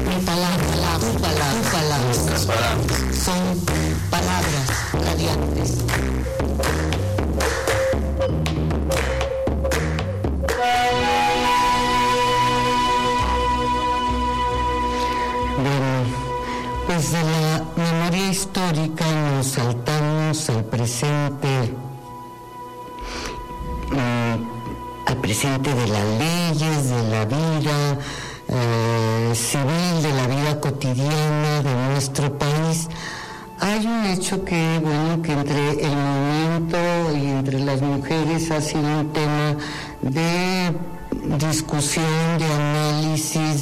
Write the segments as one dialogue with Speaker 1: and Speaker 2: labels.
Speaker 1: tus palabras,
Speaker 2: nuestras palabras.
Speaker 1: son palabras radiantes. Bueno, pues de la memoria histórica nos saltamos al presente de las leyes, de la vida civil, de la vida cotidiana de nuestro país. Hay un hecho que entre el movimiento y entre las mujeres ha sido un tema de discusión, de análisis,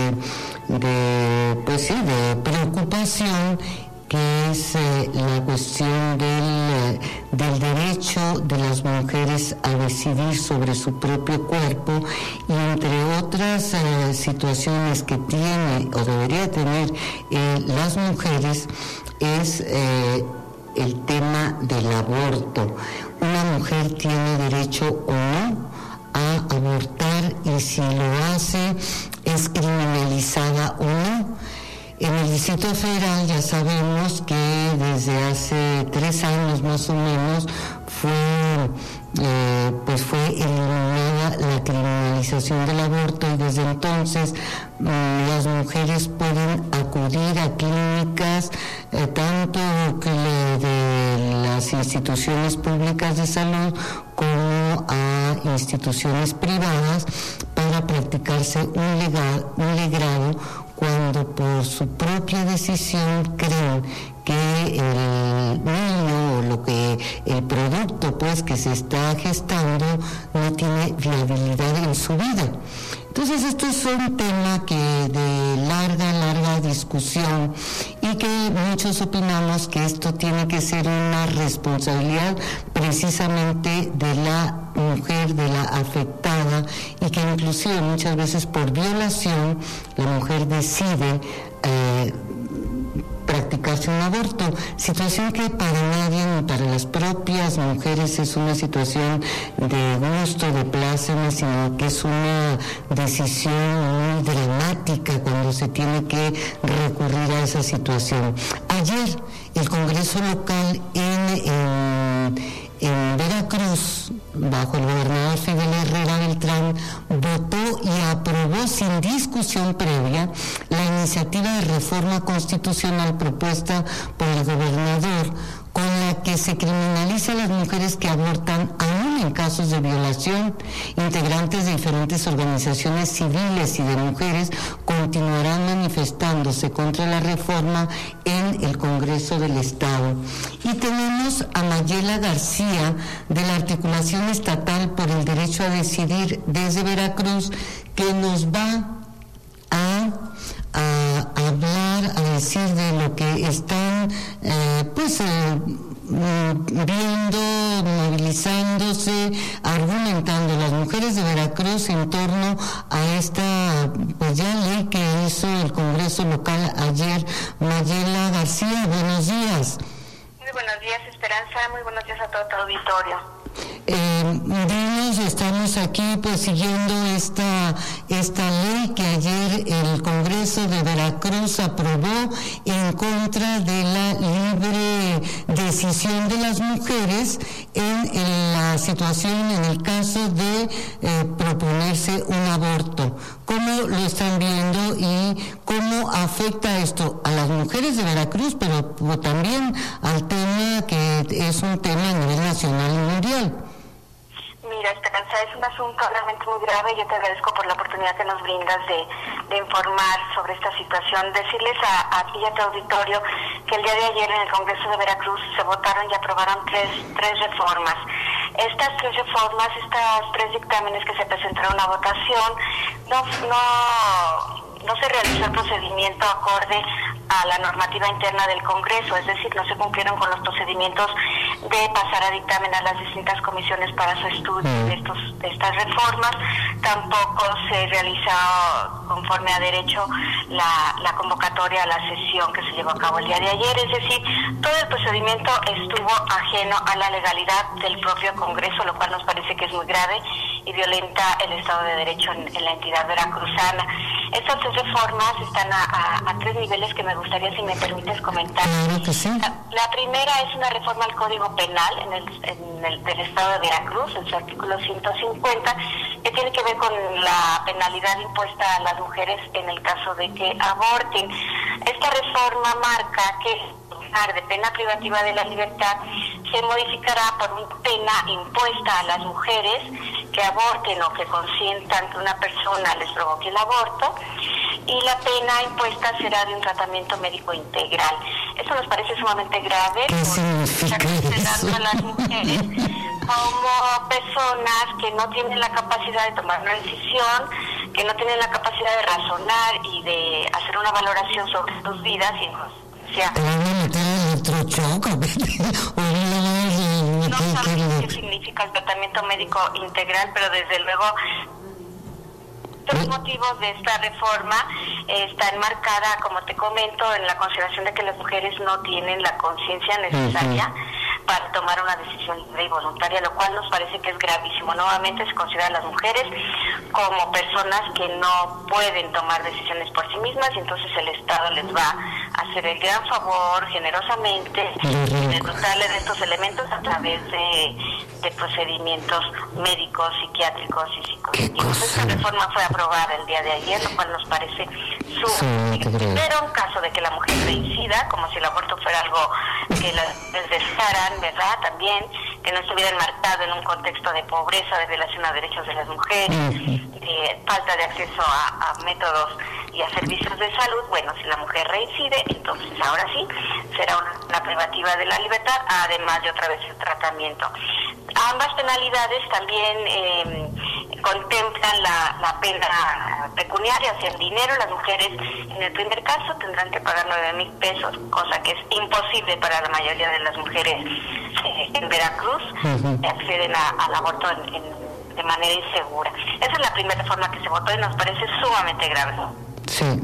Speaker 1: de preocupación, que es la cuestión del derecho de las mujeres a decidir sobre su propio cuerpo, y entre otras situaciones que tiene o debería tener las mujeres es el tema del aborto. Una mujer tiene derecho o no a abortar, y si lo hace es criminalizada o no. En el Distrito Federal ya sabemos que desde hace 3 años más o menos fue eliminada la criminalización del aborto, y desde entonces las mujeres pueden acudir a clínicas tanto de las instituciones públicas de salud como a instituciones privadas para practicarse un legrado cuando por su propia decisión creen que el niño o el producto que se está gestando no tiene viabilidad en su vida. Entonces esto es un tema que de larga discusión, y que muchos opinamos que esto tiene que ser una responsabilidad precisamente de la mujer, de la afectada, y que inclusive muchas veces por violación la mujer decide practicarse un aborto, situación que para nadie, ni para las propias mujeres, es una situación de gusto, de pláceme, sino que es una decisión muy dramática cuando se tiene que recurrir a esa situación. Ayer el Congreso local en Veracruz, bajo el gobernador Fidel Herrera Beltrán, votó y aprobó sin discusión previa la iniciativa de reforma constitucional propuesta por el gobernador, con la que se criminaliza a las mujeres que abortan aún en casos de violación. Integrantes de diferentes organizaciones civiles y de mujeres continuarán manifestándose contra la reforma en el Congreso del Estado. Y tenemos a Mayela García, de la Articulación Estatal por el Derecho a Decidir desde Veracruz, que nos va a hablar, a decir de lo que están viendo, movilizándose, argumentando las mujeres de Veracruz en torno a esta ley que hizo el Congreso local ayer. Mayela García, buenos días.
Speaker 3: Muy buenos días, Esperanza. Muy buenos días a todo tu auditorio.
Speaker 1: Dinos, estamos aquí siguiendo esta ley que ayer el Congreso de Veracruz aprobó en contra de la libre decisión de las mujeres en la situación, en el caso de proponerse un aborto. ¿Cómo lo están viendo y cómo afecta esto a las mujeres de Veracruz, pero también al tema que es un tema a nivel nacional y mundial?
Speaker 3: Mira, Esperanza, es un asunto realmente muy grave. Yo te agradezco por la oportunidad que nos brindas de informar sobre esta situación. Decirles a ti y a tu auditorio que el día de ayer en el Congreso de Veracruz se votaron y aprobaron tres reformas. Estas 3 reformas, estos 3 dictámenes que se presentaron a votación, no se realizó el procedimiento acorde a la normativa interna del Congreso, es decir, no se cumplieron con los procedimientos de pasar a dictamen a las distintas comisiones para su estudio de estas reformas. Tampoco se realizó conforme a derecho la convocatoria a la sesión que se llevó a cabo el día de ayer, es decir, todo el procedimiento estuvo ajeno a la legalidad del propio Congreso, lo cual nos parece que es muy grave y violenta el Estado de Derecho en la entidad veracruzana. Estas 3 reformas están a 3 niveles que me gustaría, si me permites, comentar.
Speaker 1: Claro que sí.
Speaker 3: La primera es una reforma al Código Penal del Estado de Veracruz, en su artículo 150, que tiene que ver con la penalidad impuesta a las mujeres en el caso de que aborten. Esta reforma marca que en lugar de pena privativa de la libertad se modificará por una pena impuesta a las mujeres que aborten o que consientan que una persona les provoque el aborto, y la pena impuesta será de un tratamiento médico integral. Eso nos parece sumamente grave, porque está considerando a las mujeres como personas que no tienen la capacidad de tomar una decisión, que no tienen la capacidad de razonar y de hacer una valoración sobre sus vidas, y no sabemos qué significa el tratamiento médico integral, pero desde luego los motivos de esta reforma está enmarcada, como te comento, en la consideración de que las mujeres no tienen la conciencia necesaria para tomar una decisión libre y voluntaria, lo cual nos parece que es gravísimo. Nuevamente se considera a las mujeres como personas que no pueden tomar decisiones por sí mismas, y entonces el Estado les va a hacer el gran favor generosamente de dotarle de estos elementos a través de procedimientos médicos, psiquiátricos y psicológicos. Esta reforma fue aprobada el día de ayer, lo cual nos parece sumamente. Pero en caso de que la mujer reincida, como si el aborto fuera algo que les desearan, ¿verdad? También que no estuviera enmarcado en un contexto de pobreza, de violación a derechos de las mujeres, de falta de acceso a métodos y a servicios de salud. Bueno, si la mujer reincide, entonces ahora sí será una privativa de la libertad, además de otra vez el tratamiento. Ambas penalidades también contemplan la pena pecuniaria, o sea, el dinero. Las mujeres en el primer caso tendrán que pagar 9,000 pesos, cosa que es imposible para la mayoría de las mujeres en Veracruz, que acceden al aborto de manera insegura. Esa es la primera reforma que se votó y nos parece sumamente grave.
Speaker 1: Sí.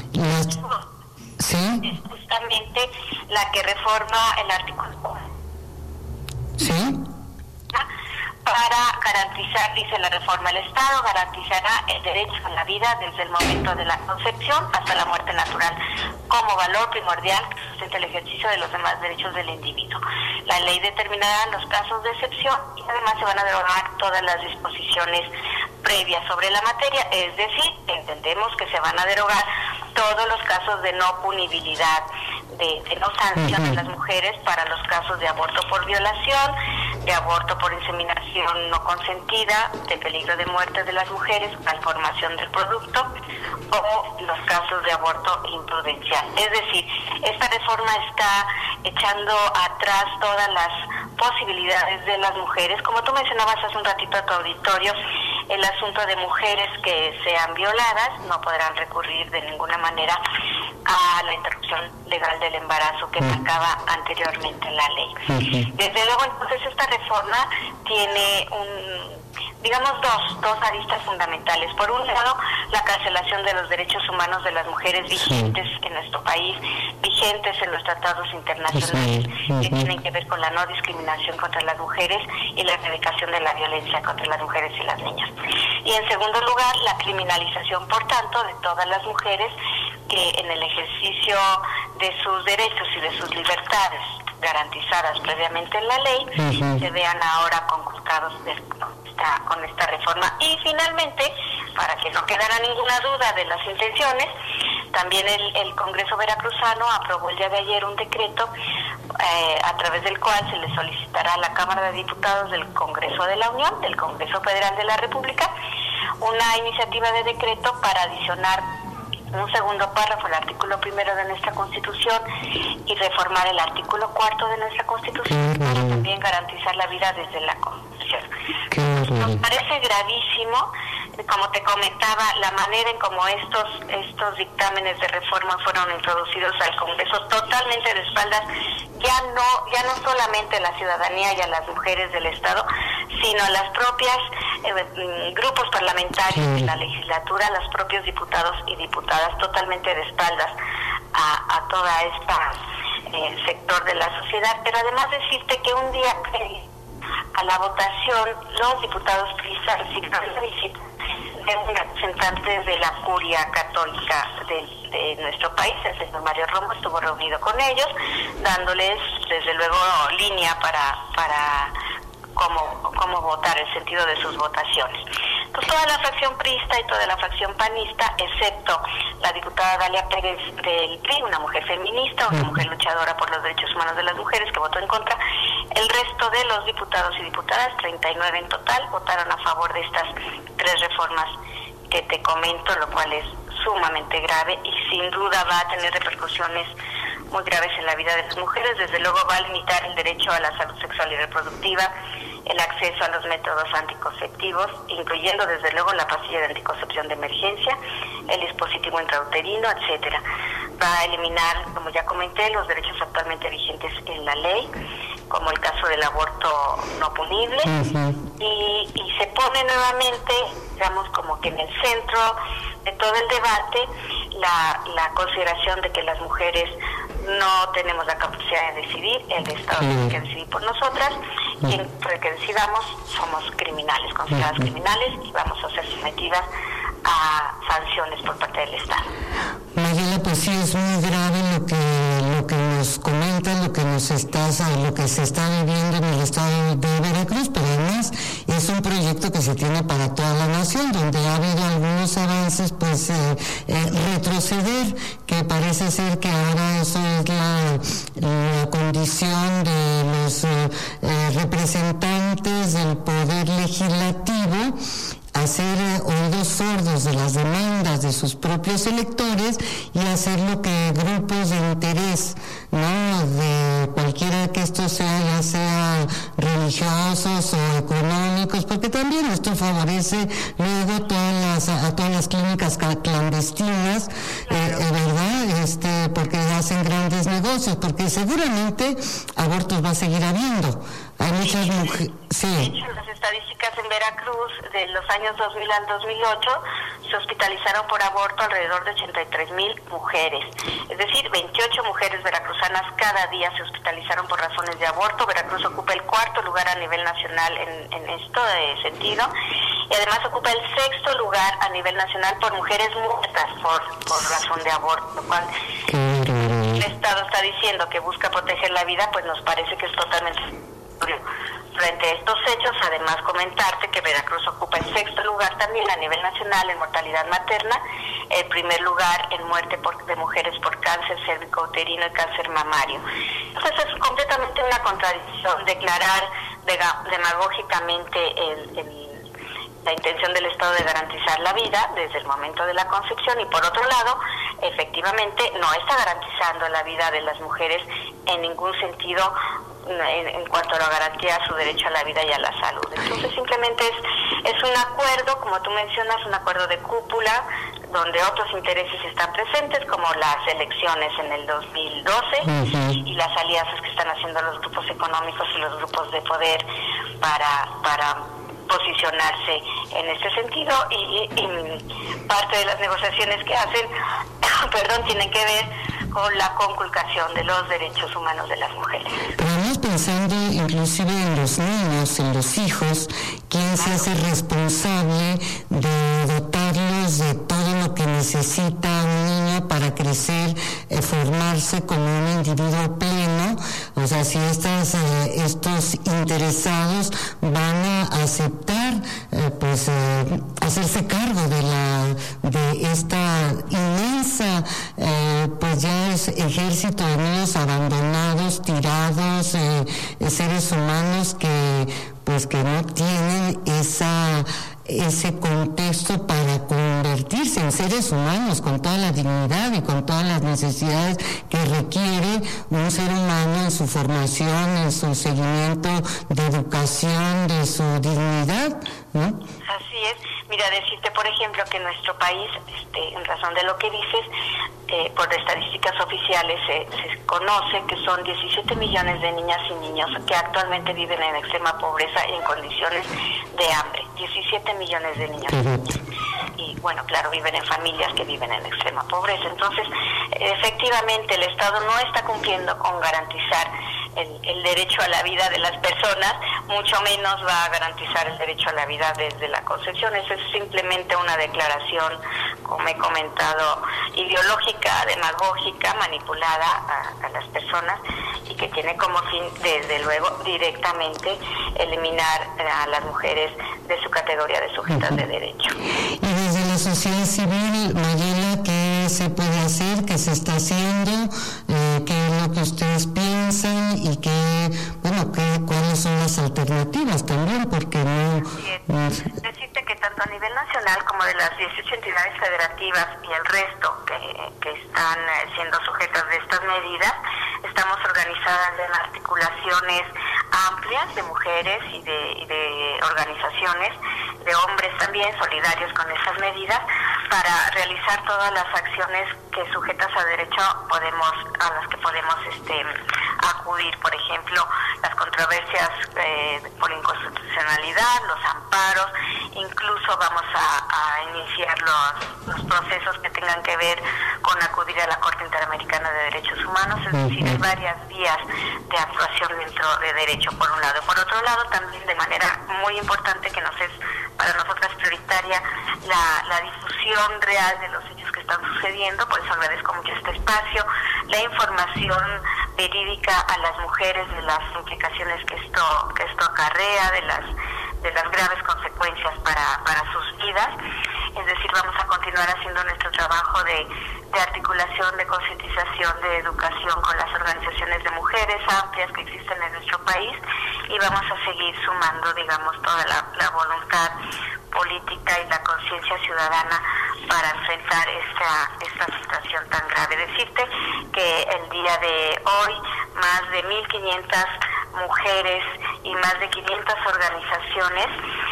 Speaker 3: Es justamente la que reforma el artículo.
Speaker 1: Sí.
Speaker 3: Para garantizar, dice la reforma, el Estado garantizará el derecho a la vida desde el momento de la concepción hasta la muerte natural, como valor primordial que sustenta el ejercicio de los demás derechos del individuo. La ley determinará los casos de excepción y además se van a derogar todas las disposiciones previas sobre la materia, es decir, entendemos que se van a derogar todos los casos de no punibilidad, de no sanción a las mujeres para los casos de aborto por violación, de aborto por inseminación no consentida, de peligro de muerte de las mujeres, malformación del producto, o los casos de aborto imprudencial. Es decir, esta reforma está echando atrás todas las posibilidades de las mujeres. Como tú mencionabas hace un ratito a tu auditorio, el asunto de mujeres que sean violadas no podrán recurrir de ninguna manera a la interrupción legal del embarazo que marcaba anteriormente la ley. Desde luego, entonces, esta reforma tiene dos aristas fundamentales. Por un lado, la cancelación de los derechos humanos de las mujeres vigentes en nuestro país, vigentes en los tratados internacionales que tienen que ver con la no discriminación contra las mujeres y la erradicación de la violencia contra las mujeres y las niñas. Y en segundo lugar, la criminalización, por tanto, de todas las mujeres que en el ejercicio de sus derechos y de sus libertades garantizadas previamente en la ley se vean ahora conculcados con esta reforma. Y finalmente, para que no quedara ninguna duda de las intenciones, también el Congreso veracruzano aprobó el día de ayer un decreto a través del cual se le solicitará a la Cámara de Diputados del Congreso de la Unión, del Congreso Federal de la República, una iniciativa de decreto para adicionar un segundo párrafo al artículo 1 de nuestra Constitución y reformar el artículo 4 de nuestra Constitución para también garantizar la vida desde la Constitución. Nos parece gravísimo, como te comentaba, la manera en cómo estos dictámenes de reforma fueron introducidos al Congreso totalmente de espaldas, ya no solamente a la ciudadanía y a las mujeres del Estado, sino a las propias grupos parlamentarios de la legislatura, los propios diputados y diputadas, totalmente de espaldas a toda esta sector de la sociedad. Pero además decirte que un día a la votación los diputados priistas recibieron la visita trajeron representantes de la curia católica de nuestro país. El señor Mario Romo estuvo reunido con ellos, dándoles desde luego línea para cómo votar, el sentido de sus votaciones. Entonces toda la fracción priista y toda la fracción panista, excepto la diputada Dalia Pérez del PRI, una mujer feminista, una mujer luchadora por los derechos humanos de las mujeres, que votó en contra, el resto de los diputados y diputadas, 39 en total, votaron a favor de estas 3 reformas que te comento, lo cual es sumamente grave y sin duda va a tener repercusiones muy graves en la vida de las mujeres. Desde luego va a limitar el derecho a la salud sexual y reproductiva, el acceso a los métodos anticonceptivos, incluyendo desde luego la pastilla de anticoncepción de emergencia, el dispositivo intrauterino, etcétera. Va a eliminar, como ya comenté, los derechos actualmente vigentes en la ley, como el caso del aborto no punible, y se pone nuevamente, digamos, como que en el centro de todo el debate la consideración de que las mujeres no tenemos la capacidad de decidir, el Estado tiene que decidir por nosotras, y en que decidamos somos criminales, consideradas criminales, y vamos a ser sometidas a sanciones por parte del Estado.
Speaker 1: Mariela, pues sí, es muy grave lo que nos comentas, lo que se está viviendo en el estado de Veracruz, pero además es un proyecto que se tiene para toda la nación, donde ha habido algunos avances, pues retroceder, que parece ser que ahora eso es la condición de los representantes del poder legislativo, hacer oídos sordos de las demandas de sus propios electores y hacer lo que grupos de interés, ¿no?, de cualquiera que esto sea, ya sea religiosos o económicos, porque también esto favorece luego a todas las clínicas clandestinas, ¿verdad? Porque hacen grandes negocios, porque seguramente abortos va a seguir habiendo. Hay muchas mujeres. Sí.
Speaker 3: De hecho, las estadísticas en Veracruz de los años 2000 al 2008 se hospitalizaron por aborto alrededor de 83,000 mujeres. Es decir, 28 mujeres veracruzanas cada día se hospitalizaron por razones de aborto. Veracruz ocupa el 4º lugar a nivel nacional en este sentido, y además ocupa el 6º lugar a nivel nacional por mujeres muertas por razón de aborto, lo cual el Estado está diciendo que busca proteger la vida, pues nos parece que es totalmente... Frente a estos hechos, además comentarte que Veracruz ocupa el 6º lugar también a nivel nacional en mortalidad materna, el 1er lugar en muerte de mujeres por cáncer cérvico-uterino y cáncer mamario. Entonces es completamente una contradicción declarar demagógicamente la intención del Estado de garantizar la vida desde el momento de la concepción, y por otro lado, efectivamente no está garantizando la vida de las mujeres en ningún sentido en cuanto a la garantía a su derecho a la vida y a la salud. Entonces simplemente es un acuerdo, como tú mencionas, un acuerdo de cúpula, donde otros intereses están presentes, como las elecciones en el 2012 y las alianzas que están haciendo los grupos económicos y los grupos de poder para posicionarse en este sentido, y parte de las negociaciones que hacen tienen que ver con la conculcación de los derechos humanos de las mujeres.
Speaker 1: Estamos pensando inclusive en los niños, en los hijos, quién se hace responsable de dotarlos de todo lo que necesita un niño para crecer, formarse como un individuo pleno. O sea, si estos interesados van a aceptar hacerse cargo de esta inmensa pues ya es ejército de niños abandonados, tirados, seres humanos que no tienen ese contexto para convertirse en seres humanos con toda la dignidad y con todas las necesidades que requiere un ser humano en su formación, en su seguimiento de educación, de su dignidad, ¿no?
Speaker 3: Así es. Mira, decirte, por ejemplo, que en nuestro país, en razón de lo que dices, por estadísticas oficiales se conoce que son 17 millones de niñas y niños que actualmente viven en extrema pobreza y en condiciones de hambre. 17 millones de niños y niñas. Y bueno, claro, viven en familias que viven en extrema pobreza. Entonces, efectivamente, el Estado no está cumpliendo con garantizar el derecho a la vida de las personas, mucho menos va a garantizar el derecho a la vida desde la concepción. Eso es simplemente una declaración, como he comentado, ideológica, demagógica, manipulada a las personas, y que tiene como fin, desde luego, directamente eliminar a las mujeres de su categoría de sujetas de derecho.
Speaker 1: Y desde la sociedad civil, Mayela, ¿qué se puede hacer? ¿Qué se está haciendo? ¿Qué es lo que ustedes piensan? Y ¿cuáles son las alternativas también? Porque no...
Speaker 3: Decirte que tanto a nivel nacional como de las 18 entidades federativas y el resto que están siendo sujetas de estas medidas, estamos organizadas en articulaciones amplias de mujeres y de organizaciones, de hombres también, solidarios con esas medidas, para realizar todas las acciones que sujetas a derecho a las que podemos acudir. Por ejemplo, las controversias por inconstitucionalidad, los amparos, incluso vamos a iniciar los procesos que tengan que ver con acudir a la Corte Interamericana de Derechos Humanos. Es decir, hay varias vías de actuación dentro de derecho, por un lado. Por otro lado, también de manera muy importante, que nos es para nosotras prioritaria, la difusión real de los hechos que están sucediendo. Por eso agradezco mucho este espacio, la información verídica a las mujeres de las implicaciones que esto acarrea, de las graves consecuencias para sus vidas. Es decir, vamos a continuar haciendo nuestro trabajo de articulación, de concientización, de educación con las organizaciones de mujeres amplias que existen en nuestro país, y vamos a seguir sumando, toda la voluntad política y la conciencia ciudadana para enfrentar esta situación tan grave. Decirte que el día de hoy más de 1.500 mujeres y más de 500 organizaciones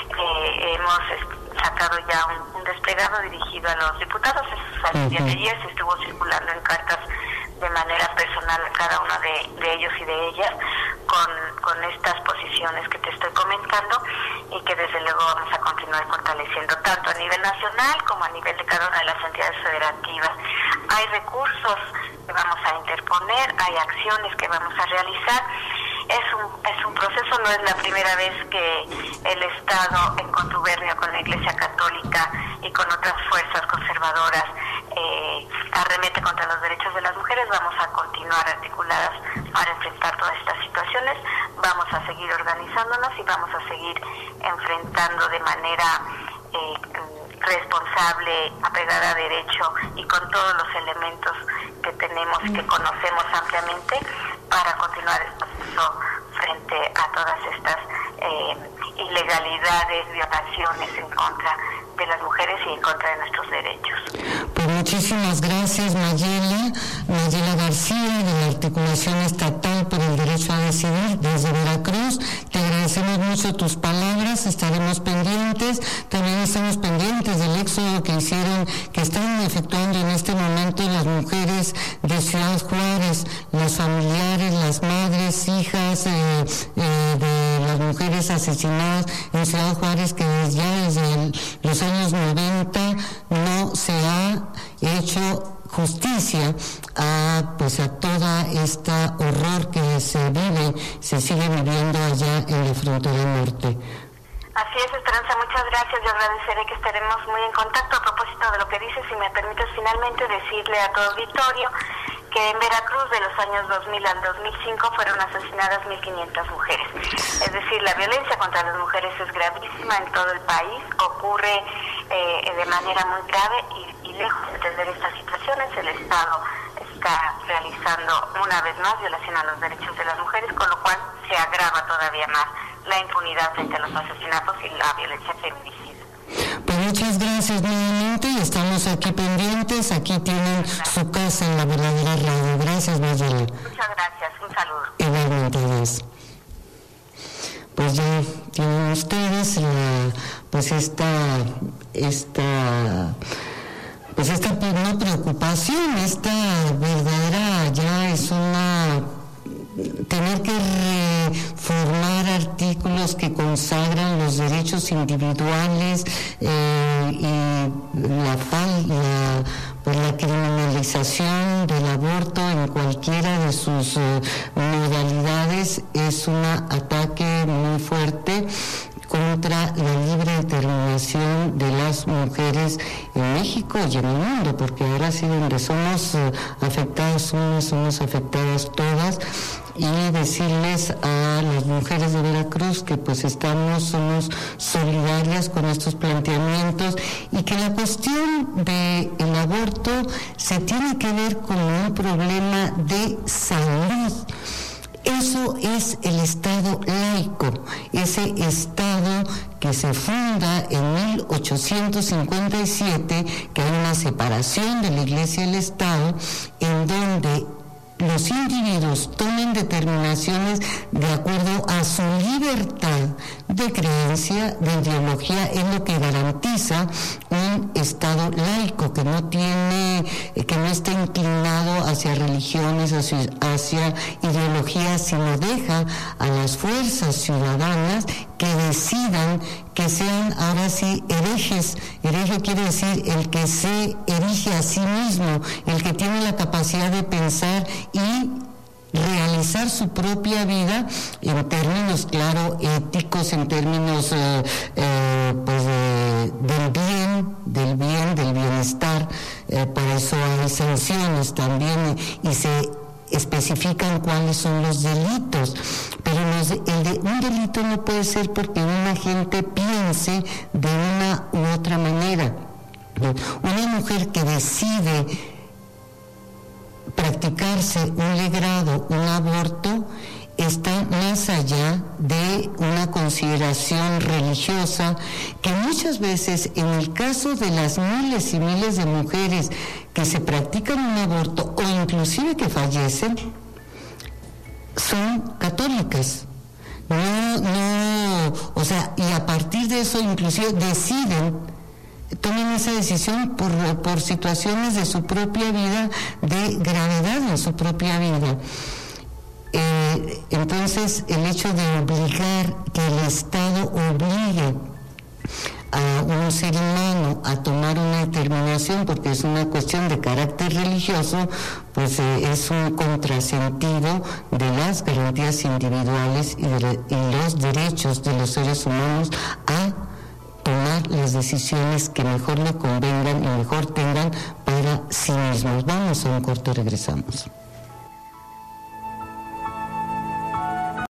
Speaker 3: hemos sacado ya un desplegado dirigido a los diputados. El día de ayer se estuvo circulando en cartas de manera personal a cada uno de ellos y de ellas con estas posiciones que te estoy comentando, y que desde luego vamos a continuar fortaleciendo tanto a nivel nacional como a nivel de cada una de las entidades federativas. Hay recursos que vamos a interponer, hay acciones que vamos a realizar. Es un proceso, no es la primera vez que el Estado, en contubernio con la Iglesia Católica y con otras fuerzas conservadoras, arremete contra los derechos de las mujeres. Vamos a continuar articuladas para enfrentar todas estas situaciones. Vamos a seguir organizándonos y vamos a seguir enfrentando de manera responsable, apegada a derecho y con todos los elementos que tenemos y que conocemos ampliamente, para continuar el proceso frente a todas estas ilegalidades, violaciones en contra de las mujeres y en contra de nuestros derechos.
Speaker 1: Pues muchísimas gracias, Mayela García, de la Articulación Estatal por el Derecho a Decidir desde Veracruz. Te agradecemos mucho tus palabras, estaremos pendientes. También estamos pendientes del éxodo que están efectuando en este momento las mujeres de Ciudad Juárez, las familiares, las madres, hijas de las mujeres asesinadas en Ciudad Juárez, que desde los años 90 no se ha hecho justicia a toda esta horror que se sigue viviendo allá en la frontera norte.
Speaker 3: Así es, Esperanza, muchas gracias. Yo agradeceré que estaremos muy en contacto. A propósito de lo que dices, si me permites finalmente decirle a todo auditorio que en Veracruz de los años 2000 al 2005 fueron asesinadas 1.500 mujeres. Es decir, la violencia contra las mujeres es gravísima en todo el país, ocurre de manera muy grave, y lejos de entender estas situaciones, el Estado está realizando una vez más violación a los derechos de las mujeres, con lo cual se agrava todavía más la impunidad frente a los asesinatos y la violencia feminicida.
Speaker 1: Pues muchas gracias nuevamente, y estamos aquí pendientes. Aquí tienen su casa en La Verdadera Radio. Gracias, Mayela.
Speaker 3: Muchas gracias, un saludo.
Speaker 1: Igualmente, adiós. Pues ya tienen ustedes esta no preocupación, esta verdadera ya es tener que reformar artículos que consagran los derechos individuales y la criminalización del aborto en cualquiera de sus modalidades. vez es un ataque muy fuerte contra la libre determinación de las mujeres en México y en el mundo, porque ahora sí donde somos afectadas unas, somos afectadas todas, y decirles a las mujeres de Veracruz que pues somos solidarias con estos planteamientos y que la cuestión del aborto se tiene que ver con un problema de salud. Eso es el Estado laico, ese Estado que se funda en 1857, que hay una separación de la Iglesia y el Estado, en donde los individuos tomen determinaciones de acuerdo a su libertad de creencia, de ideología, es lo que garantiza un Estado laico que no está inclinado hacia religiones, hacia ideologías, sino deja a las fuerzas ciudadanas que decidan, que sean ahora sí herejes. Hereje quiere decir el que se erige a sí mismo, el que tiene la capacidad de pensar y realizar su propia vida en términos, claro, éticos, en términos del bienestar. Para eso hay sanciones también y se especifican cuáles son los delitos, pero un delito no puede ser porque una gente piense de una u otra manera. Una mujer que decide practicarse un legrado, un aborto, está más allá de una consideración religiosa que muchas veces, en el caso de las miles y miles de mujeres que se practican un aborto o inclusive que fallecen, son católicas. Y a partir de eso inclusive tomen esa decisión por situaciones de su propia vida, de gravedad en su propia vida. Entonces, el hecho de obligar, que el Estado obligue a un ser humano a tomar una determinación, porque es una cuestión de carácter religioso, pues es un contrasentido de las garantías individuales y los derechos de los seres humanos a tomar las decisiones que mejor le convengan y mejor tengan para sí mismos. Vamos a un corte y regresamos.